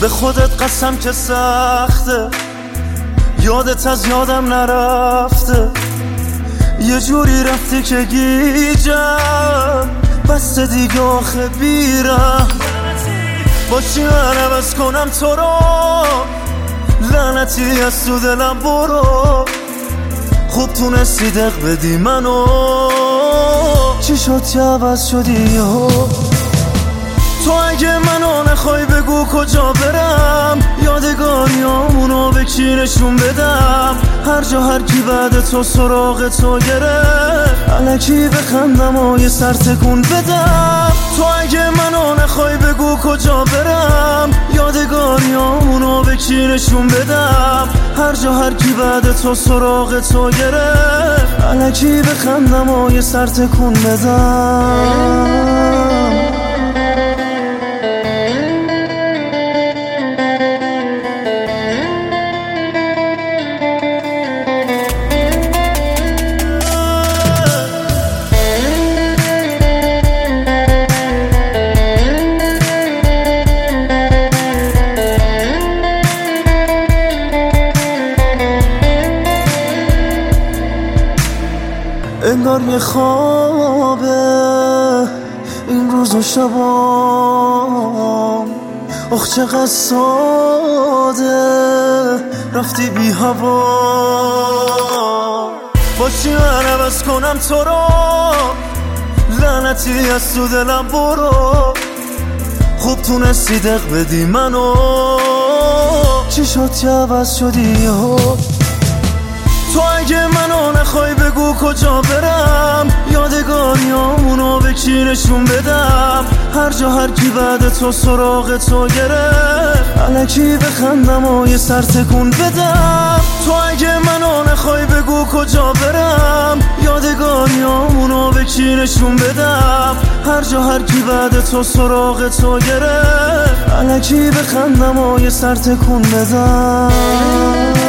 به خودت قسم که سخته، یادت از یادم نرفته، یه جوری رفتی که گیجم بسته دیگه آخه بیرم. با چی من عوض کنم تو رو، لعنتی از تو دلم برو. خوب تونستی دق بدی منو، چی شد که عوض شدی یهو؟ تو اگه منو نخوای بگو کجا برم، یادگاریامونو به کی نشون بدم؟ هر جا هر کی بعد تو سراغ تو گرفت، الکی بخندم و یه سر تکون بدم. تو اگه منو نخوای بگو کجا برم، یادگاریامونو به کی نشون بدم؟ هر جا هر کی بعد تو سراغ تو گرفت، الکی بخندم و یه سر تکون بدم. انگار یه خوابه این روز و شبام، اخ چقدر ساده رفتی بی هوا. با چی من عوض کنم تو رو، لعنتی از تو دلم برو. خوب تونستی دق بدی منو، چی شد که عوض شدی یهو؟ تو اگه منو نخوای بگو کجا برم، یادگاریامونو به کی نشون بدم؟ هر جا هر کی بعد تو سراغ تو گرفت، الکی بخندم و یه سر تکون بدم. تو اگه منو نخوای بگو کجا برم، یادگاریامونو به کی نشون بدم؟ هر جا هر کی بعد تو سراغ تو گرفت، الکی بخندم و یه سر تکون بدم.